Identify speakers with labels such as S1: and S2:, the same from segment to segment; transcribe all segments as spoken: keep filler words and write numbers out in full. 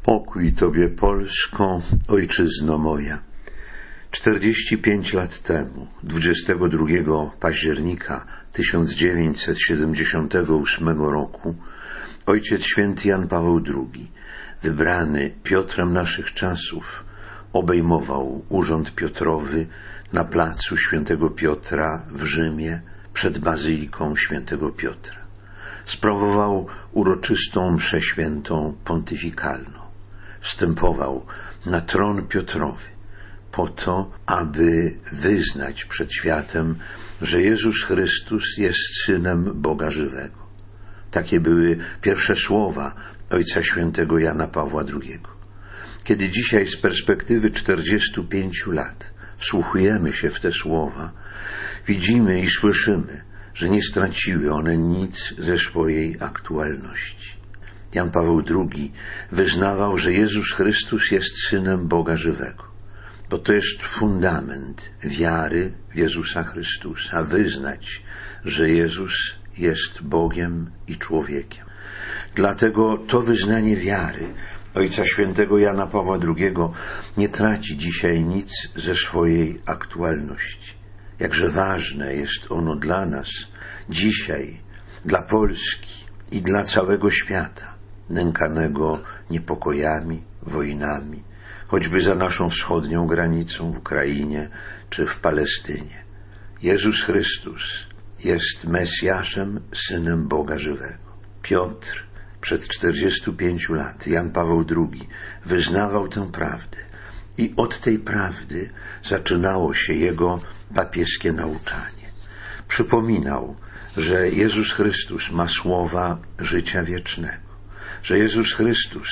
S1: Pokój Tobie, Polsko, ojczyzno moja. Czterdzieści pięć lat temu, dwudziestego drugiego października tysiąc dziewięćset siedemdziesiątego ósmego roku, Ojciec Święty Jan Paweł drugi, wybrany Piotrem naszych czasów, obejmował urząd Piotrowy na placu Świętego Piotra w Rzymie przed Bazyliką Świętego Piotra. Sprawował uroczystą mszę świętą pontyfikalną. Wstępował na tron Piotrowy po to, aby wyznać przed światem, że Jezus Chrystus jest Synem Boga żywego. Takie były pierwsze słowa Ojca Świętego Jana Pawła drugiego. Kiedy dzisiaj z perspektywy czterdziestu pięciu lat wsłuchujemy się w te słowa, widzimy i słyszymy, że nie straciły one nic ze swojej aktualności. Jan Paweł drugi wyznawał, że Jezus Chrystus jest Synem Boga żywego, bo to jest fundament wiary w Jezusa Chrystusa, wyznać, że Jezus jest Bogiem i człowiekiem. Dlatego to wyznanie wiary Ojca Świętego Jana Pawła drugiego nie traci dzisiaj nic ze swojej aktualności. Jakże ważne jest ono dla nas dzisiaj, dla Polski i dla całego świata, nękanego niepokojami, wojnami, choćby za naszą wschodnią granicą w Ukrainie czy w Palestynie. Jezus Chrystus jest Mesjaszem, Synem Boga żywego. Piotr przed czterdziestu pięciu lat, Jan Paweł drugi, wyznawał tę prawdę i od tej prawdy zaczynało się jego papieskie nauczanie. Przypominał, że Jezus Chrystus ma słowa życia wiecznego, że Jezus Chrystus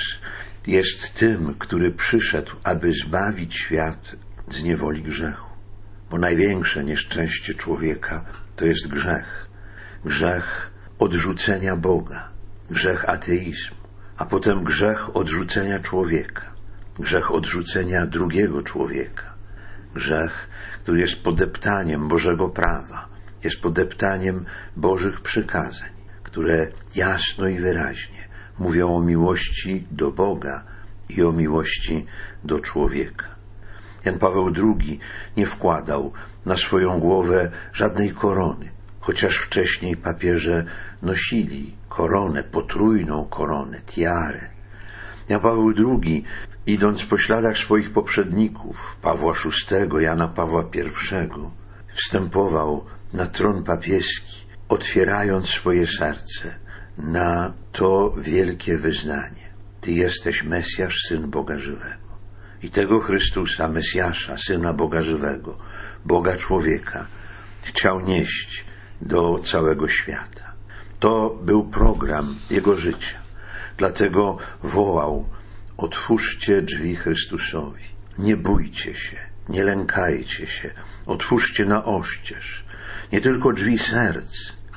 S1: jest tym, który przyszedł, aby zbawić świat z niewoli grzechu. Bo największe nieszczęście człowieka to jest grzech. Grzech odrzucenia Boga, grzech ateizmu, a potem grzech odrzucenia człowieka, grzech odrzucenia drugiego człowieka, grzech, który jest podeptaniem Bożego prawa, jest podeptaniem Bożych przykazań, które jasno i wyraźnie mówią o miłości do Boga i o miłości do człowieka. Jan Paweł drugi nie wkładał na swoją głowę żadnej korony, chociaż wcześniej papieże nosili koronę, potrójną koronę, tiarę. Jan Paweł drugi, idąc po śladach swoich poprzedników, Pawła szóstego, Jana Pawła pierwszego, wstępował na tron papieski, otwierając swoje serce na to wielkie wyznanie. Ty jesteś Mesjasz, Syn Boga żywego. I tego Chrystusa, Mesjasza, Syna Boga żywego, Boga człowieka, chciał nieść do całego świata. To był program Jego życia. Dlatego wołał: otwórzcie drzwi Chrystusowi. Nie bójcie się, nie lękajcie się, otwórzcie na oścież. Nie tylko drzwi serc,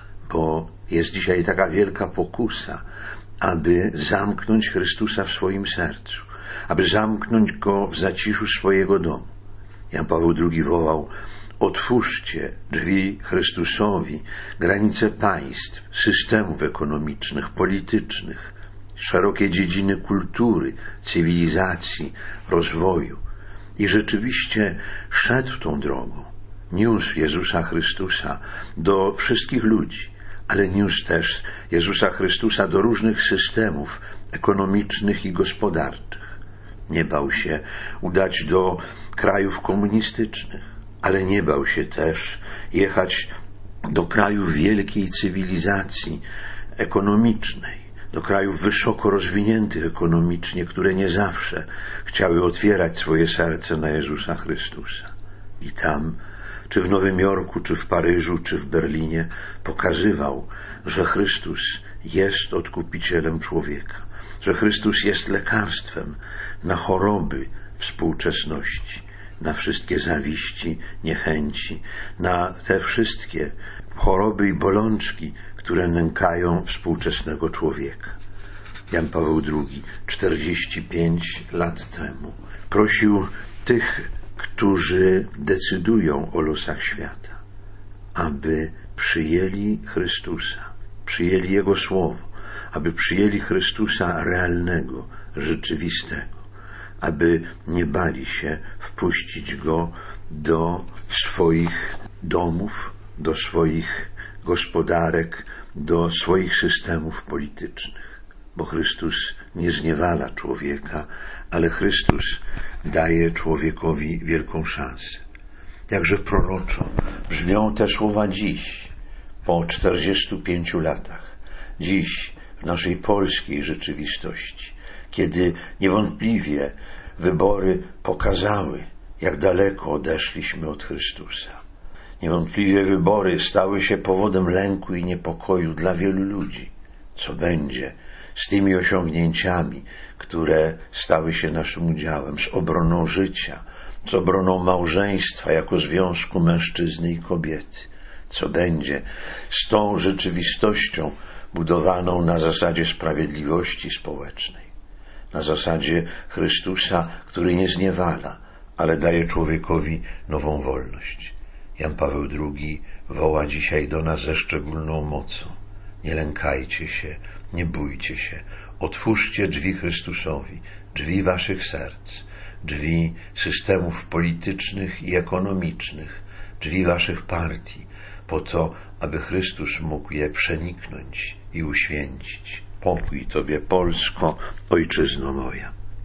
S1: bo jest dzisiaj taka wielka pokusa, aby zamknąć Chrystusa w swoim sercu, aby zamknąć Go w zaciszu swojego domu. Jan Paweł drugi wołał: otwórzcie drzwi Chrystusowi, granice państw, systemów ekonomicznych, politycznych, szerokie dziedziny kultury, cywilizacji, rozwoju. I rzeczywiście szedł tą drogą. Niósł Jezusa Chrystusa do wszystkich ludzi, ale niósł też Jezusa Chrystusa do różnych systemów ekonomicznych i gospodarczych. Nie bał się udać do krajów komunistycznych, ale nie bał się też jechać do krajów wielkiej cywilizacji ekonomicznej, do krajów wysoko rozwiniętych ekonomicznie, które nie zawsze chciały otwierać swoje serce na Jezusa Chrystusa. I tam, czy w Nowym Jorku, czy w Paryżu, czy w Berlinie, pokazywał, że Chrystus jest odkupicielem człowieka, że Chrystus jest lekarstwem na choroby współczesności, na wszystkie zawiści, niechęci, na te wszystkie choroby i bolączki, które nękają współczesnego człowieka. Jan Paweł drugi, czterdzieści pięć lat temu, prosił tych, którzy decydują o losach świata, aby przyjęli Chrystusa, przyjęli Jego Słowo, aby przyjęli Chrystusa realnego, rzeczywistego, aby nie bali się wpuścić Go do swoich domów, do swoich gospodarek, do swoich systemów politycznych. Bo Chrystus nie zniewala człowieka, ale Chrystus daje człowiekowi wielką szansę. Jakże proroczo brzmią te słowa dziś, po czterdziestu pięciu latach, dziś w naszej polskiej rzeczywistości, kiedy niewątpliwie wybory pokazały, jak daleko odeszliśmy od Chrystusa. Niewątpliwie wybory stały się powodem lęku i niepokoju dla wielu ludzi. Co będzie z tymi osiągnięciami, które stały się naszym udziałem, z obroną życia, z obroną małżeństwa jako związku mężczyzny i kobiety? Co będzie z tą rzeczywistością budowaną na zasadzie sprawiedliwości społecznej, na zasadzie Chrystusa, który nie zniewala, ale daje człowiekowi nową wolność? Jan Paweł drugi woła dzisiaj do nas ze szczególną mocą. Nie lękajcie się, nie bójcie się. Otwórzcie drzwi Chrystusowi, drzwi waszych serc, drzwi systemów politycznych i ekonomicznych, drzwi waszych partii, po to, aby Chrystus mógł je przeniknąć i uświęcić. Pokój Tobie, Polsko, Ojczyzno moja.